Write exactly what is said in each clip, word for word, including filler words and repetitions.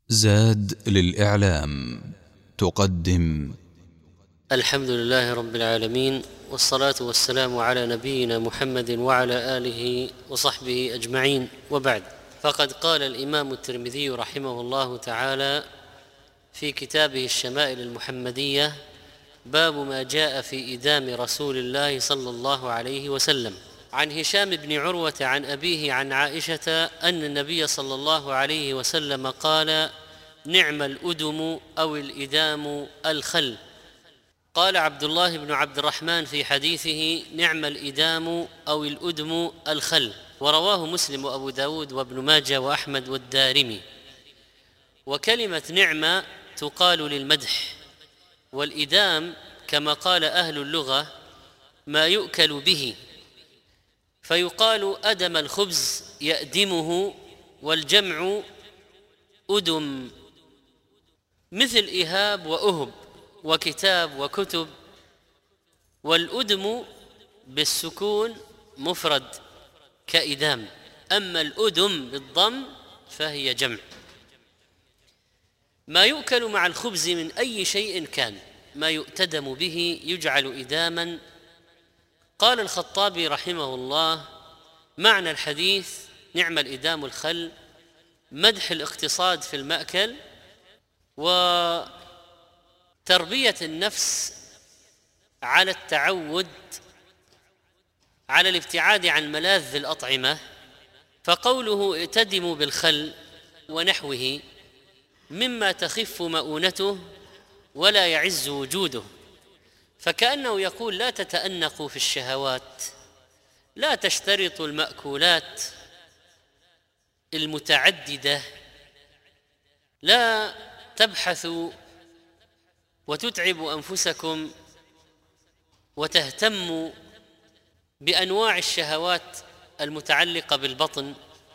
زاد للإعلام تقدم. الحمد لله رب العالمين، والصلاة والسلام على نبينا محمد وعلى آله وصحبه أجمعين، وبعد. فقد قال الإمام الترمذي رحمه الله تعالى في كتابه الشمائل المحمدية: باب ما جاء في إدام رسول الله صلى الله عليه وسلم. عن هشام بن عروة عن أبيه عن عائشة أن النبي صلى الله عليه وسلم قال: نعم الأدم أو الإدام الخل. قال عبد الله بن عبد الرحمن في حديثه: نعم الإدام أو الأدم الخل، ورواه مسلم وأبو داود وابن ماجه وأحمد والدارمي. وكلمة نعمة تقال للمدح، والإدام كما قال أهل اللغة ما يؤكل به، فيقال أدم الخبز يأدمه، والجمع أدم، مثل إهاب وأهب وكتاب وكتب. والأدم بالسكون مفرد كإدام، أما الأدم بالضم فهي جمع. ما يؤكل مع الخبز من أي شيء كان، ما يؤتدم به يجعل إداما. قال الخطابي رحمه الله: معنى الحديث نعم الإدام الخل مدح الاقتصاد في المأكل وتربية النفس على التعود على الابتعاد عن ملاذ الأطعمة. فقوله ائتدموا بالخل ونحوه مما تخف مؤونته ولا يعز وجوده، فكأنه يقول: لا تتأنقوا في الشهوات، لا تشترطوا المأكولات المتعددة، لا تبحثوا وتتعبوا أنفسكم وتهتموا بأنواع الشهوات المتعلقة بالبطن،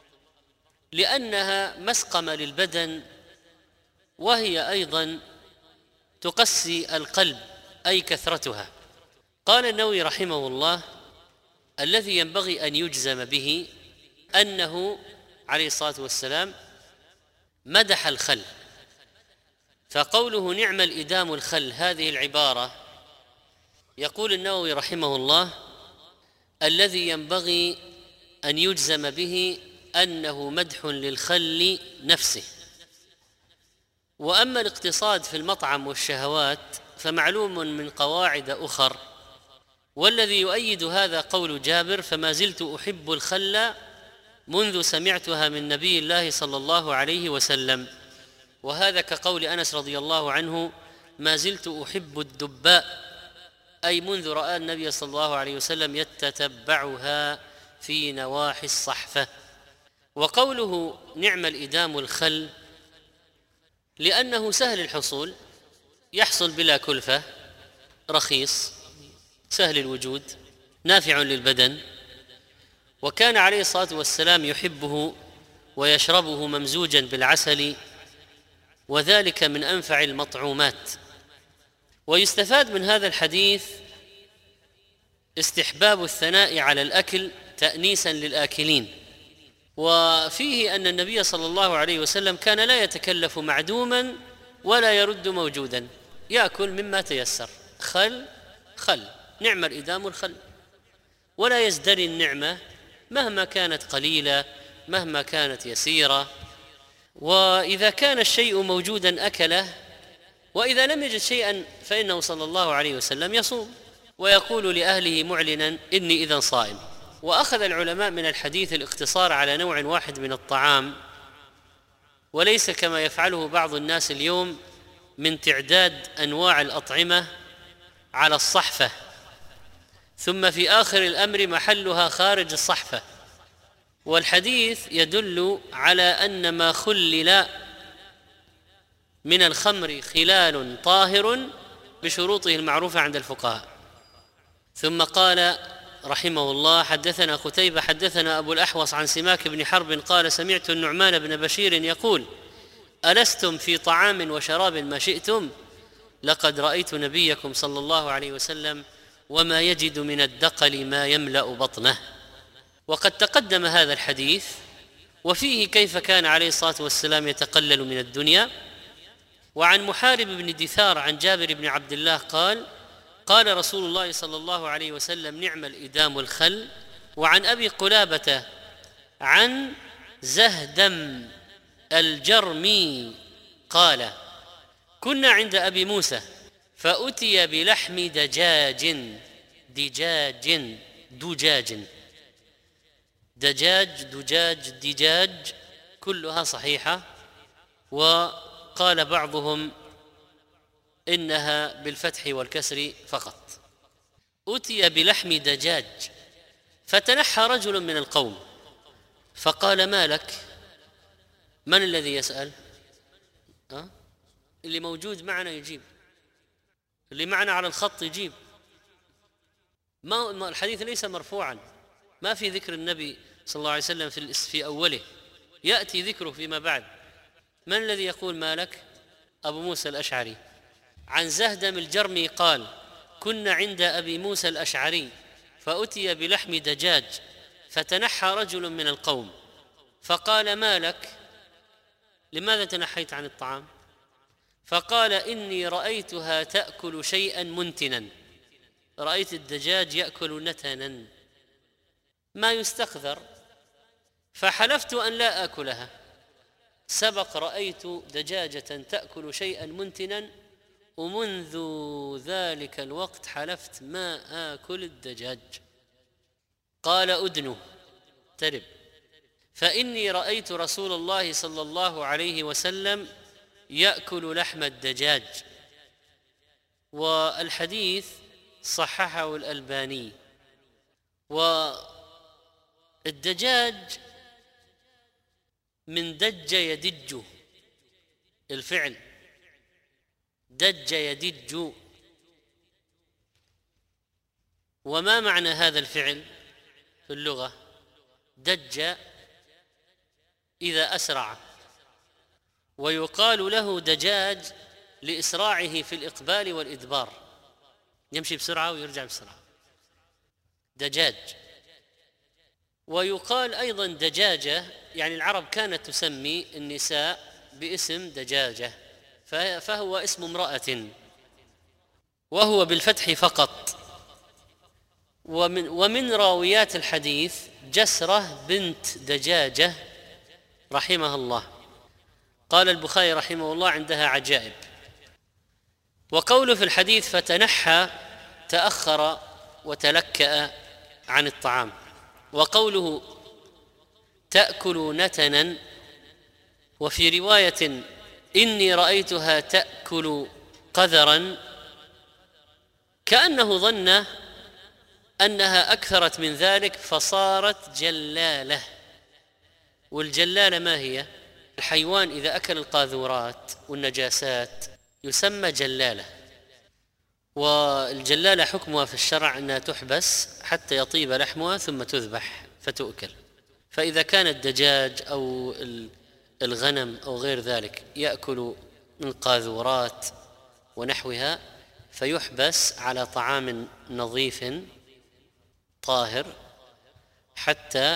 لأنها مسقمة للبدن، وهي أيضا تقسي القلب، أي كثرتها. قال النووي رحمه الله: الذي ينبغي أن يجزم به أنه عليه الصلاة والسلام مدح الخل. فقوله نعم الإدام الخل، هذه العبارة يقول النووي رحمه الله الذي ينبغي أن يجزم به أنه مدح للخل نفسه. وأما الاقتصاد في المطعم والشهوات فمعلوم من قواعد أخر، والذي يؤيد هذا قول جابر: فما زلت أحب الخل منذ سمعتها من نبي الله صلى الله عليه وسلم. وهذا كقول أنس رضي الله عنه: ما زلت أحب الدباء، أي منذ رأى النبي صلى الله عليه وسلم يتتبعها في نواحي الصحفة. وقوله نعم الإدام الخل لأنه سهل الحصول، يحصل بلا كلفة، رخيص، سهل الوجود، نافع للبدن. وكان عليه الصلاة والسلام يحبه ويشربه ممزوجا بالعسل، وذلك من أنفع المطعومات. ويستفاد من هذا الحديث استحباب الثناء على الأكل تأنيسا للآكلين، وفيه أن النبي صلى الله عليه وسلم كان لا يتكلف معدوما ولا يرد موجودا، يأكل مما تيسر. خل خل، نعم الإدام الخل، ولا يزدري النعمة مهما كانت قليلة، مهما كانت يسيرة. وإذا كان الشيء موجودا أكله، وإذا لم يجد شيئا فإنه صلى الله عليه وسلم يصوم ويقول لأهله معلنا: إني إذن صائم. وأخذ العلماء من الحديث الاقتصار على نوع واحد من الطعام، وليس كما يفعله بعض الناس اليوم من تعداد أنواع الأطعمة على الصحفة، ثم في آخر الأمر محلها خارج الصحفة. والحديث يدل على أن ما خلل من الخمر خلال طاهر بشروطه المعروفة عند الفقهاء. ثم قال رحمه الله: حدثنا قتيبة حدثنا أبو الأحوص عن سماك بن حرب قال: سمعت النعمان بن بشير يقول: ألستم في طعام وشراب ما شئتم؟ لقد رأيت نبيكم صلى الله عليه وسلم وما يجد من الدقل ما يملأ بطنه. وقد تقدم هذا الحديث وفيه كيف كان عليه الصلاة والسلام يتقلل من الدنيا. وعن محارب بن دثار عن جابر بن عبد الله قال قال رسول الله صلى الله عليه وسلم نعم الإدام الخل. وعن أبي قلابة عن زهدم الجرمي قال كنا عند أبي موسى فأتي بلحم دجاج دجاج دجاج دجاج دجاج دجاج كلها صحيحة، وقال بعضهم إنها بالفتح والكسر فقط. أتي بلحم دجاج فتنحى رجل من القوم فقال ما لك؟ من الذي يسأل؟ أه؟ اللي موجود معنا يجيب، اللي معنا على الخط يجيب. ما الحديث ليس مرفوعا، ما في ذكر النبي صلى الله عليه وسلم في في أوله، يأتي ذكره فيما بعد. من الذي يقول ما لك؟ أبو موسى الأشعري. عن زهدم الجرمي قال كنا عند أبي موسى الأشعري فأتي بلحم دجاج فتنحى رجل من القوم فقال ما لك؟ لماذا تنحيت عن الطعام؟ فقال إني رأيتها تأكل شيئا منتنا، رأيت الدجاج يأكل نتنا ما يستقذر، فحلفت أن لا آكلها. سبق رأيت دجاجة تأكل شيئا منتنا ومنذ ذلك الوقت حلفت ما آكل الدجاج. قال أدنه ترب، فإني رأيت رسول الله صلى الله عليه وسلم يأكل لحم الدجاج. والحديث صححه الألباني. والدجاج من دج يدج، الفعل دج يدج. وما معنى هذا الفعل في اللغة؟ دج إذا أسرع، ويقال له دجاج لإسراعه في الإقبال والإدبار، يمشي بسرعة ويرجع بسرعة، دجاج. ويقال أيضا دجاجة، يعني العرب كانت تسمي النساء باسم دجاجة، فهو اسم امرأة وهو بالفتح فقط. ومن, ومن راويات الحديث جسرة بنت دجاجة رحمها الله، قال البخاري رحمه الله عندها عجائب. وقوله في الحديث فتنحى تأخر وتلكأ عن الطعام، وقوله تأكل نتنا، وفي رواية إني رأيتها تأكل قذرا، كأنه ظن أنها أكثرت من ذلك فصارت جلالة. والجلالة ما هي؟ الحيوان إذا أكل القاذورات والنجاسات يسمى جلالة. والجلالة حكمها في الشرع أنها تحبس حتى يطيب لحمها ثم تذبح فتؤكل. فإذا كان الدجاج أو الغنم أو غير ذلك يأكل من قاذورات ونحوها فيحبس على طعام نظيف طاهر حتى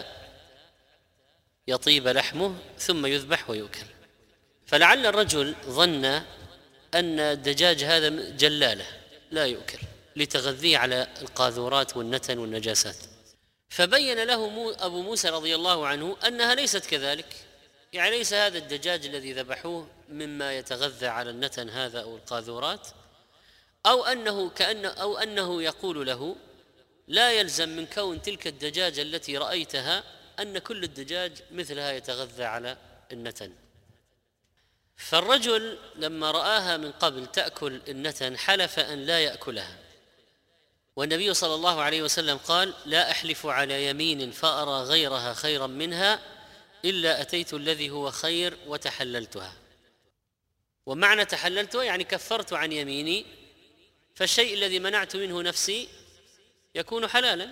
يطيب لحمه ثم يذبح ويؤكل. فلعل الرجل ظن أن الدجاج هذا جلالة لا يؤكل لتغذيه على القاذورات والنتن والنجاسات، فبين له أبو موسى رضي الله عنه أنها ليست كذلك، يعني ليس هذا الدجاج الذي ذبحوه مما يتغذى على النتن هذا أو القاذورات، أو أنه كأنه أو أنه يقول له لا يلزم من كون تلك الدجاجة التي رأيتها أن كل الدجاج مثلها يتغذى على النتن. فالرجل لما رآها من قبل تأكل النتن حلف أن لا يأكلها، والنبي صلى الله عليه وسلم قال لا أحلف على يمين فأرى غيرها خيرا منها إلا أتيت الذي هو خير وتحللتها. ومعنى تحللتها يعني كفرت عن يميني، فالشيء الذي منعت منه نفسي يكون حلالا.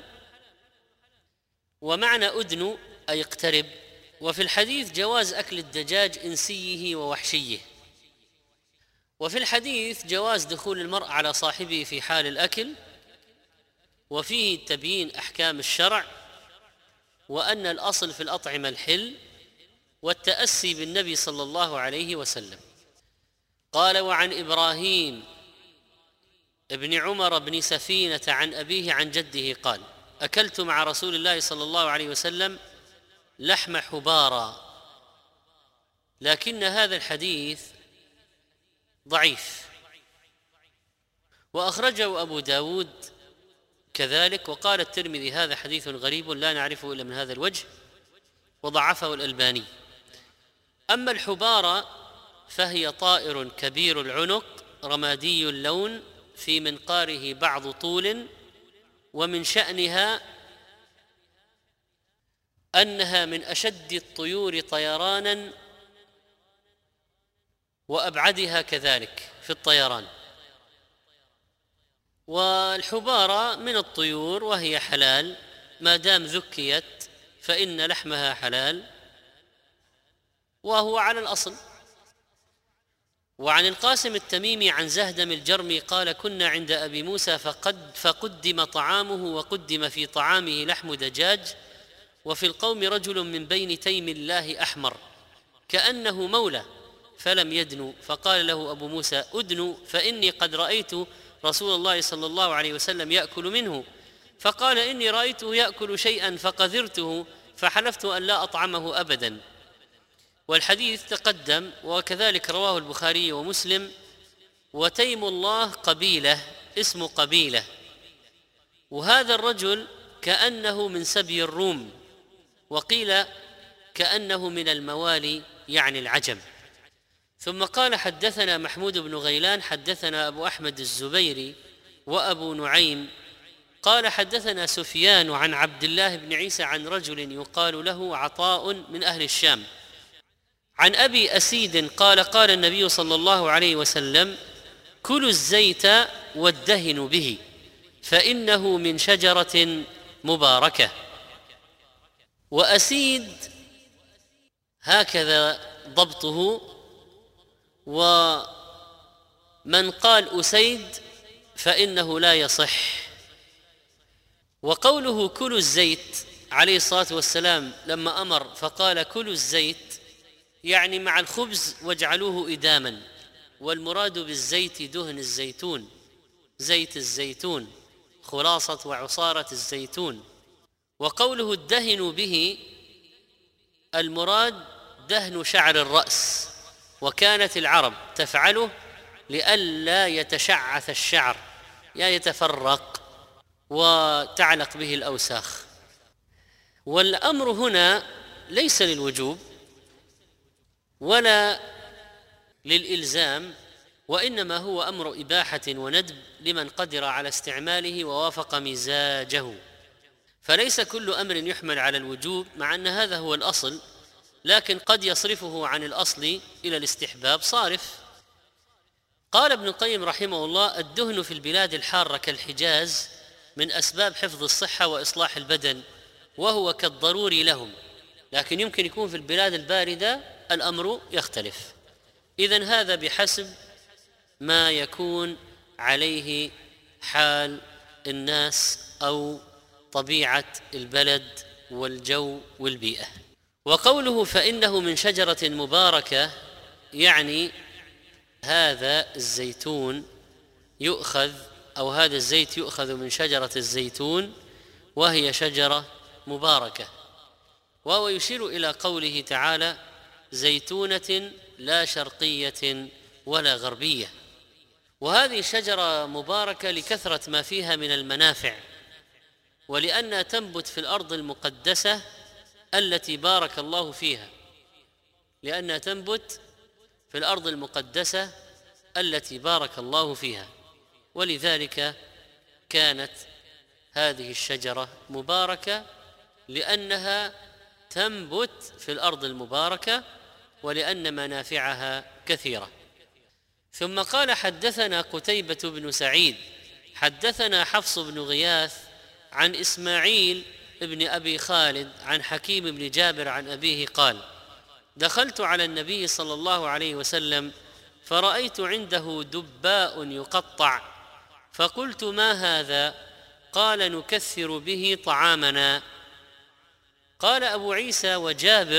ومعنى أدن أي اقترب. وفي الحديث جواز أكل الدجاج إنسيه ووحشيه. وفي الحديث جواز دخول المرء على صاحبه في حال الأكل، وفيه تبيين أحكام الشرع، وأن الأصل في الأطعمة الحل والتأسي بالنبي صلى الله عليه وسلم. قال: وعن إبراهيم ابن عمر بن سفينة عن أبيه عن جده قال: أكلت مع رسول الله صلى الله عليه وسلم لحم حبارى. لكن هذا الحديث ضعيف، وأخرجه أبو داود كذلك، وقال الترمذي: هذا حديث غريب لا نعرفه إلا من هذا الوجه، وضعفه الألباني. أما الحبارى فهي طائر كبير العنق رمادي اللون في منقاره بعض طول، ومن شأنها أنها من أشد الطيور طيرانا وأبعدها كذلك في الطيران. والحبارى من الطيور وهي حلال ما دام ذكيت فإن لحمها حلال، وهو على الأصل. وعن القاسم التميمي عن زهدم الجرمي قال: كنا عند أبي موسى فقد فقدم طعامه وقدم في طعامه لحم دجاج، وفي القوم رجل من بين تيم الله أحمر كأنه مولى فلم يدنوا، فقال له أبو موسى: أدنوا فإني قد رأيت رسول الله صلى الله عليه وسلم يأكل منه. فقال: إني رأيته يأكل شيئا فقذرته فحلفت أن لا أطعمه أبدا. والحديث تقدم، وكذلك رواه البخاري ومسلم. وتيم الله قبيلة، اسم قبيلة، وهذا الرجل كأنه من سبي الروم، وقيل كأنه من الموالي يعني العجم. ثم قال: حدثنا محمود بن غيلان حدثنا أبو أحمد الزبيري وأبو نعيم قال: حدثنا سفيان عن عبد الله بن عيسى عن رجل يقال له عطاء من أهل الشام عن أبي أسيد قال: قال النبي صلى الله عليه وسلم: كلوا الزيت وادهنوا به فإنه من شجرة مباركة. وأسيد هكذا ضبطه، ومن قال أسيد فإنه لا يصح. وقوله كلوا الزيت عليه الصلاة والسلام لما أمر فقال: كلوا الزيت يعني مع الخبز واجعلوه إداما، والمراد بالزيت دهن الزيتون، زيت الزيتون، خلاصة وعصارة الزيتون. وقوله الدهن به المراد دهن شعر الرأس، وكانت العرب تفعله لئلا يتشعث الشعر يعني يتفرق وتعلق به الأوساخ. والأمر هنا ليس للوجوب ولا للإلزام، وإنما هو أمر إباحة وندب لمن قدر على استعماله ووافق مزاجه، فليس كل أمر يحمل على الوجوب، مع أن هذا هو الأصل، لكن قد يصرفه عن الأصل إلى الاستحباب صارف. قال ابن القيم رحمه الله: الدهن في البلاد الحارة كالحجاز من أسباب حفظ الصحة وإصلاح البدن، وهو كالضروري لهم، لكن يمكن يكون في البلاد الباردة الأمر يختلف. إذن هذا بحسب ما يكون عليه حال الناس أو طبيعة البلد والجو والبيئة. وقوله فإنه من شجرة مباركة يعني هذا الزيتون يؤخذ أو هذا الزيت يؤخذ من شجرة الزيتون، وهي شجرة مباركة. وهو يشير إلى قوله تعالى: زيتونة لا شرقية ولا غربية. وهذه الشجرة مباركة لكثرة ما فيها من المنافع، ولأنها تنبت في الأرض المقدسة التي بارك الله فيها، لأنها تنبت في الأرض المقدسة التي بارك الله فيها، ولذلك كانت هذه الشجرة مباركة لأنها تنبت في الأرض المباركة ولأن منافعها كثيرة. ثم قال: حدثنا قتيبة بن سعيد حدثنا حفص بن غياث عن إسماعيل ابن أبي خالد عن حكيم بن جابر عن أبيه قال: دخلت على النبي صلى الله عليه وسلم فرأيت عنده دباء يقطع، فقلت: ما هذا؟ قال: نكثر به طعامنا. قال أبو عيسى وجابر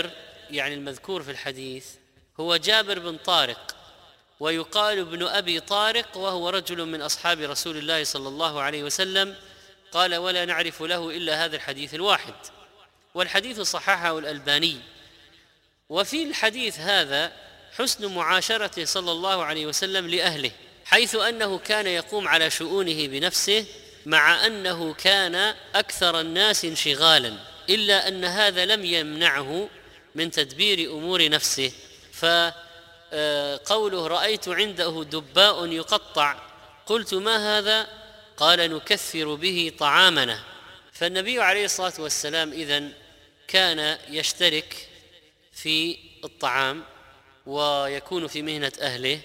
يعني المذكور في الحديث هو جابر بن طارق، ويقال ابن أبي طارق، وهو رجل من أصحاب رسول الله صلى الله عليه وسلم. قال: ولا نعرف له إلا هذا الحديث الواحد، والحديث صححه الألباني. وفي الحديث هذا حسن معاشرته صلى الله عليه وسلم لأهله، حيث أنه كان يقوم على شؤونه بنفسه، مع أنه كان أكثر الناس انشغالا، إلا أن هذا لم يمنعه من تدبير أمور نفسه. فقوله: رأيت عنده دباء يقطع، قلت: ما هذا؟ قال: نكثر به طعامنا. فالنبي عليه الصلاة والسلام إذن كان يشترك في الطعام ويكون في مهنة أهله،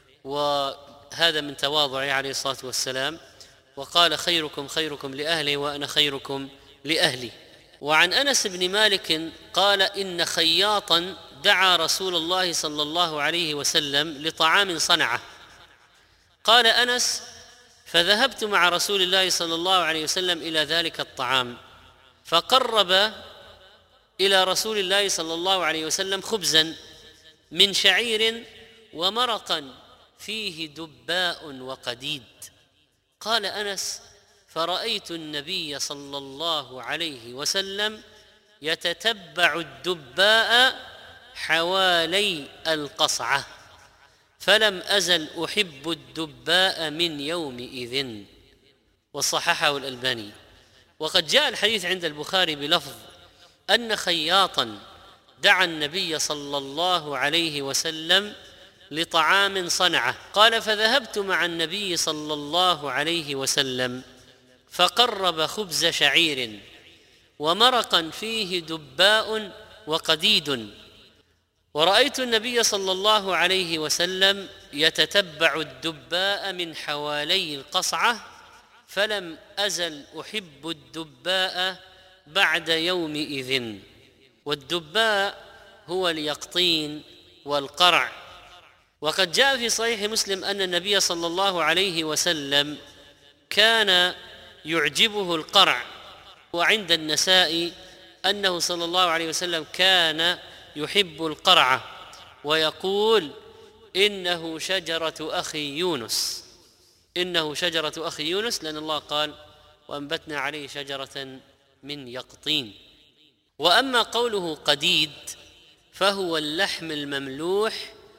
وهذا من تواضعه عليه الصلاة والسلام. وقال: خيركم خيركم لأهله وأنا خيركم لأهلي. وعن أنس بن مالك قال: إن خياطا دعا رسول الله صلى الله عليه وسلم لطعام صنعه. قال أنس: فذهبت مع رسول الله صلى الله عليه وسلم إلى ذلك الطعام، فقرب إلى رسول الله صلى الله عليه وسلم خبزا من شعير ومرقا فيه دباء وقديد. قال أنس: فرأيت النبي صلى الله عليه وسلم يتتبع الدباء حوالي القصعة، فلم أزل أحب الدباء من يومئذ. وصححه الألباني. وقد جاء الحديث عند البخاري بلفظ أن خياطا دعا النبي صلى الله عليه وسلم لطعام صنعه. قال: فذهبت مع النبي صلى الله عليه وسلم فقرب خبز شعير ومرقا فيه دباء وقديد، ورأيت النبي صلى الله عليه وسلم يتتبع الدباء من حوالي القصعة، فلم أزل أحب الدباء بعد يومئذ. والدباء هو اليقطين والقرع. وقد جاء في صحيح مسلم أن النبي صلى الله عليه وسلم كان يعجبه القرع، وعند النسائي أنه صلى الله عليه وسلم كان يحب القرع ويقول: إنه شجرة أخي يونس، إنه شجرة أخي يونس، لأن الله قال: وأنبتنا عليه شجرة من يقطين. وأما قوله قديد فهو اللحم المملوح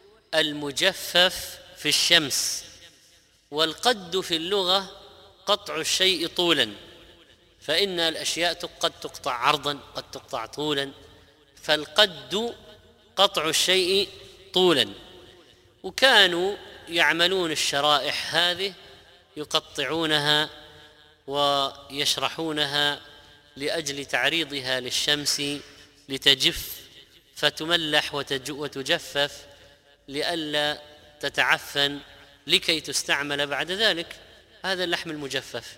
المجفف في الشمس. والقد في اللغة قطع الشيء طولا، فإن الأشياء قد تقطع عرضا قد تقطع طولا، فالقد قطع الشيء طولا. وكانوا يعملون الشرائح هذه يقطعونها ويشرحونها لأجل تعريضها للشمس لتجف فتملح وتجفف لئلا تتعفن لكي تستعمل بعد ذلك. هذا اللحم المجفف.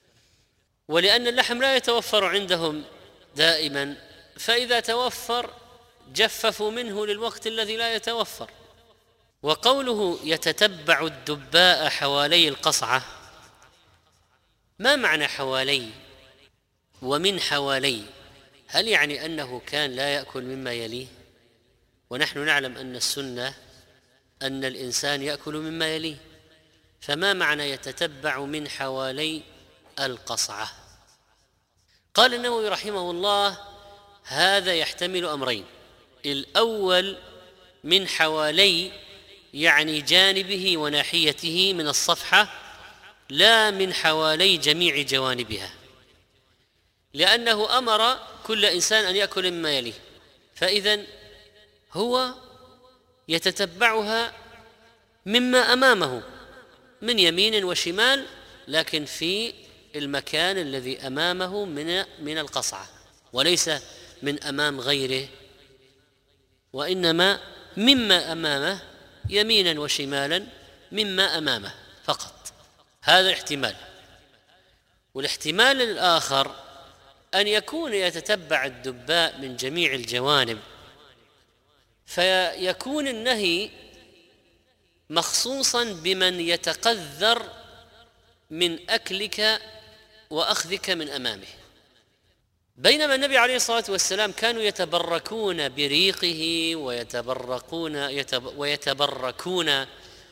ولأن اللحم لا يتوفر عندهم دائما، فإذا توفر جففوا منه للوقت الذي لا يتوفر. وقوله يتتبع الدباء حوالي القصعة، ما معنى حوالي ومن حوالي؟ هل يعني أنه كان لا يأكل مما يليه؟ ونحن نعلم أن السنة أن الإنسان يأكل مما يليه، فما معنى يتتبع من حوالي القصعة؟ قال النووي رحمه الله: هذا يحتمل أمرين. الأول من حوالي يعني جانبه وناحيته من الصفحة، لا من حوالي جميع جوانبها، لأنه أمر كل إنسان أن يأكل مما يليه، فإذن هو يتتبعها مما أمامه من يمين وشمال، لكن في المكان الذي أمامه من من القصعة، وليس من أمام غيره، وإنما مما أمامه يمينا وشمالا مما أمامه فقط. هذا احتمال. والاحتمال الآخر أن يكون يتتبع الدباء من جميع الجوانب، فيكون النهي مخصوصا بمن يتقذر من أكلك وأخذك من أمامه، بينما النبي عليه الصلاة والسلام كانوا يتبركون بريقه ويتبركون ويتبركون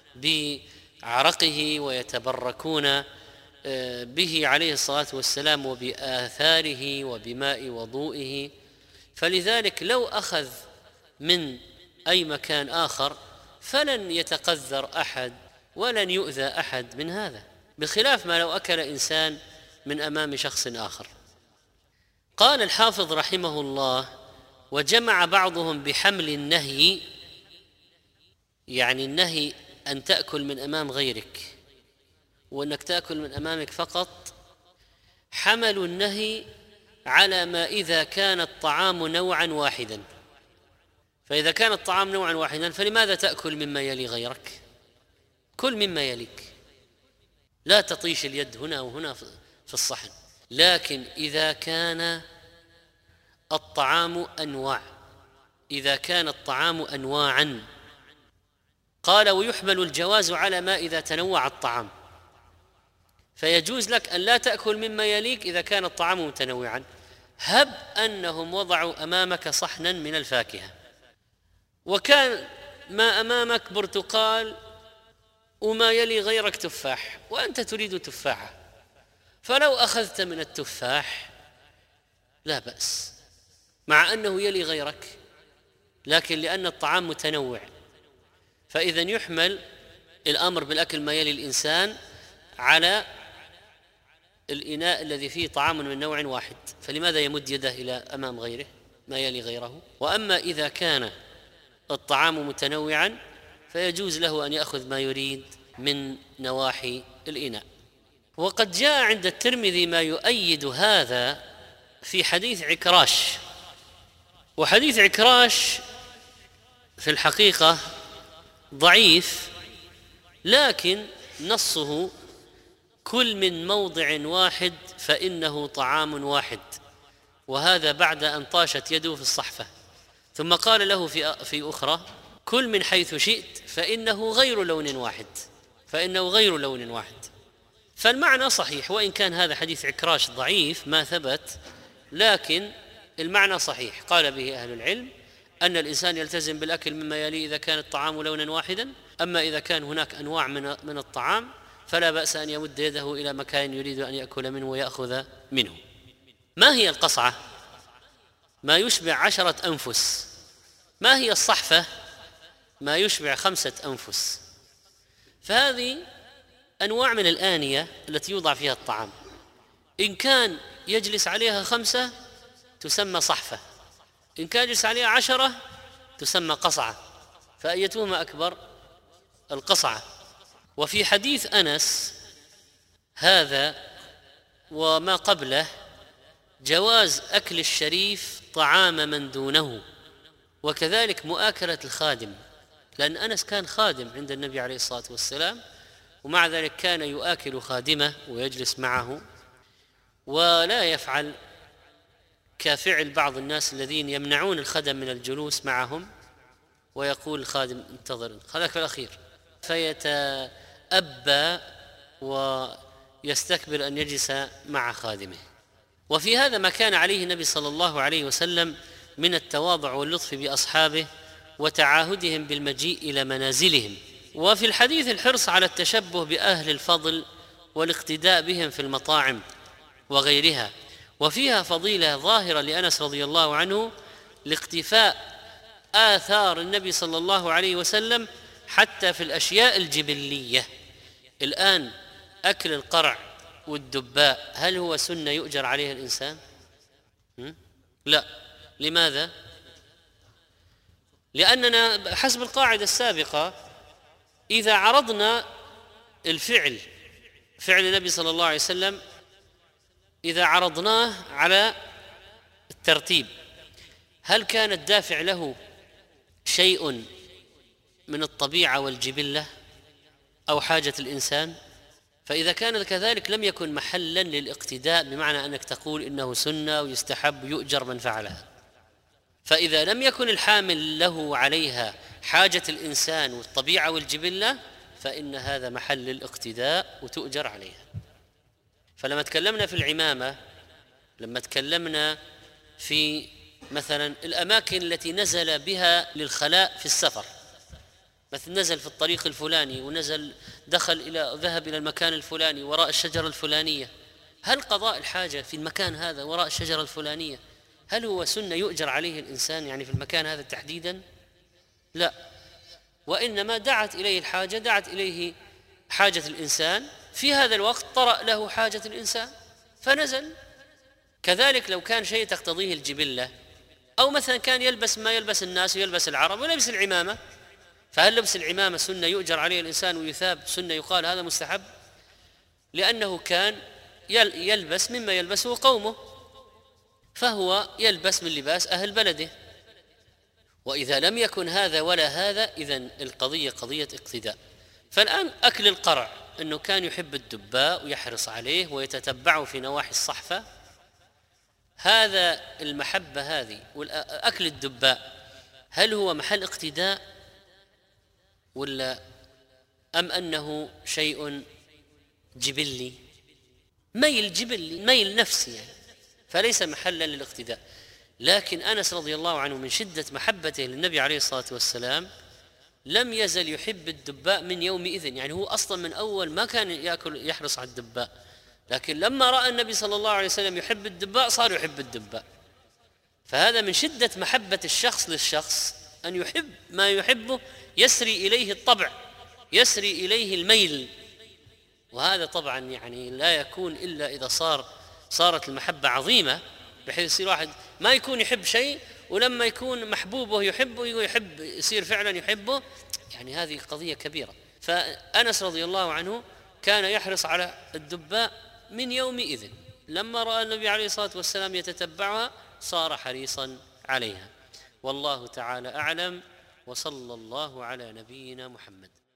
بعرقه ويتبركون به عليه الصلاة والسلام وبآثاره وبماء وضوئه. فلذلك لو أخذ من أي مكان آخر فلن يتقذر أحد ولن يؤذى أحد من هذا، بخلاف ما لو أكل إنسان من أمام شخص آخر. قال الحافظ رحمه الله: وجمع بعضهم بحمل النهي، يعني النهي أن تأكل من أمام غيرك وأنك تأكل من أمامك فقط، حملوا النهي على ما إذا كان الطعام نوعا واحدا. فإذا كان الطعام نوعا واحدا فلماذا تأكل مما يلي غيرك؟ كل مما يليك، لا تطيش اليد هنا وهنا في الصحن. لكن إذا كان الطعام أنواع إذا كان الطعام أنواعا قال: ويحمل الجواز على ما إذا تنوع الطعام، فيجوز لك أن لا تأكل مما يليك إذا كان الطعام متنوعا. هب أنهم وضعوا أمامك صحنا من الفاكهة وكان ما أمامك برتقال وما يلي غيرك تفاح وأنت تريد تفاحة، فلو أخذت من التفاح لا بأس مع أنه يلي غيرك، لكن لأن الطعام متنوع فإذا يحمل الأمر بالأكل ما يلي الإنسان على الإناء الذي فيه طعام من نوع واحد، فلماذا يمد يده إلى أمام غيره ما يلي غيره؟ وأما إذا كان الطعام متنوعا فيجوز له أن يأخذ ما يريد من نواحي الإناء. وقد جاء عند الترمذي ما يؤيد هذا في حديث عكراش، وحديث عكراش في الحقيقة ضعيف، لكن نصه: كل من موضع واحد فإنه طعام واحد، وهذا بعد أن طاشت يده في الصحفة، ثم قال له في في أخرى: كل من حيث شئت فإنه غير لون واحد فإنه غير لون واحد. فالمعنى صحيح، وإن كان هذا حديث عكراش ضعيف ما ثبت، لكن المعنى صحيح. قال به أهل العلم أن الإنسان يلتزم بالأكل مما يلي إذا كان الطعام لونا واحدا، أما إذا كان هناك أنواع من من الطعام فلا بأس أن يمد يده إلى مكان يريد أن يأكل منه ويأخذ منه. ما هي القصعة؟ ما يشبع عشرة أنفس. ما هي الصحفة؟ ما يشبع خمسة أنفس. فهذه أنواع من الآنية التي يوضع فيها الطعام، إن كان يجلس عليها خمسة تسمى صحفة، إن كان يجلس عليها عشرة تسمى قصعة، فأيتهما أكبر؟ القصعة. وفي حديث أنس هذا وما قبله جواز أكل الشريف طعام من دونه، وكذلك مؤاكلة الخادم، لأن أنس كان خادم عند النبي عليه الصلاة والسلام، ومع ذلك كان يؤاكل خادمه ويجلس معه، ولا يفعل كفعل بعض الناس الذين يمنعون الخدم من الجلوس معهم ويقول الخادم انتظر، هذاك في الأخير، فيتأبى ويستكبر أن يجلس مع خادمه. وفي هذا ما كان عليه النبي صلى الله عليه وسلم من التواضع واللطف بأصحابه وتعاهدهم بالمجيء إلى منازلهم. وفي الحديث الحرص على التشبه بأهل الفضل والاقتداء بهم في المطاعم وغيرها، وفيها فضيلة ظاهرة لأنس رضي الله عنه لاقتفاء آثار النبي صلى الله عليه وسلم حتى في الأشياء الجبلية. الآن أكل القرع والدباء هل هو سنة يؤجر عليه الإنسان؟ لا. لماذا؟ لأننا حسب القاعدة السابقة إذا عرضنا الفعل فعل النبي صلى الله عليه وسلم إذا عرضناه على الترتيب، هل كان الدافع له شيء من الطبيعة والجبلة أو حاجة الإنسان؟ فإذا كان كذلك لم يكن محلا للاقتداء، بمعنى أنك تقول إنه سنة ويستحب يؤجر من فعلها. فإذا لم يكن الحامل له عليها حاجة الإنسان والطبيعة والجبلة فإن هذا محل الاقتداء وتؤجر عليها. فلما تكلمنا في العمامة لما تكلمنا في مثلا الأماكن التي نزل بها للخلاء في السفر، مثل نزل في الطريق الفلاني ونزل دخل إلى ذهب إلى المكان الفلاني وراء الشجرة الفلانية، هل قضاء الحاجة في المكان هذا وراء الشجرة الفلانية هل هو سنة يؤجر عليه الإنسان يعني في المكان هذا تحديدا؟ لا، وإنما دعت إليه الحاجة، دعت إليه حاجة الإنسان في هذا الوقت، طرأ له حاجة الإنسان فنزل. كذلك لو كان شيء تقتضيه الجبلة، أو مثلا كان يلبس ما يلبس الناس ويلبس العرب ويلبس العمامة، فهل لبس العمامة سنة يؤجر عليه الإنسان ويثاب، سنة يقال هذا مستحب؟ لأنه كان يلبس مما يلبسه قومه، فهو يلبس من لباس أهل بلده. وإذا لم يكن هذا ولا هذا، إذن القضية قضية اقتداء. فالآن أكل القرع، أنه كان يحب الدباء ويحرص عليه ويتتبعه في نواحي الصحفة، هذا المحبة هذه والأكل الدباء هل هو محل اقتداء ولا أم أنه شيء جبلي، ميل جبلي، ميل نفسي يعني، فليس محلا للاقتداء. لكن أنس رضي الله عنه من شدة محبته للنبي عليه الصلاة والسلام لم يزل يحب الدباء من يومئذ، يعني هو أصلا من أول ما كان يأكل يحرص على الدباء، لكن لما رأى النبي صلى الله عليه وسلم يحب الدباء صار يحب الدباء. فهذا من شدة محبة الشخص للشخص أن يحب ما يحبه، يسري إليه الطبع، يسري إليه الميل، وهذا طبعا يعني لا يكون إلا إذا صار صارت المحبة عظيمة، بحيث يصير واحد ما يكون يحب شيء ولما يكون محبوبه يحبه يحب يصير فعلا يحبه، يعني هذه قضية كبيرة. فأنس رضي الله عنه كان يحرص على الدباء من يومئذ، لما رأى النبي عليه الصلاة والسلام يتتبعها صار حريصا عليها. والله تعالى أعلم، وصلى الله على نبينا محمد.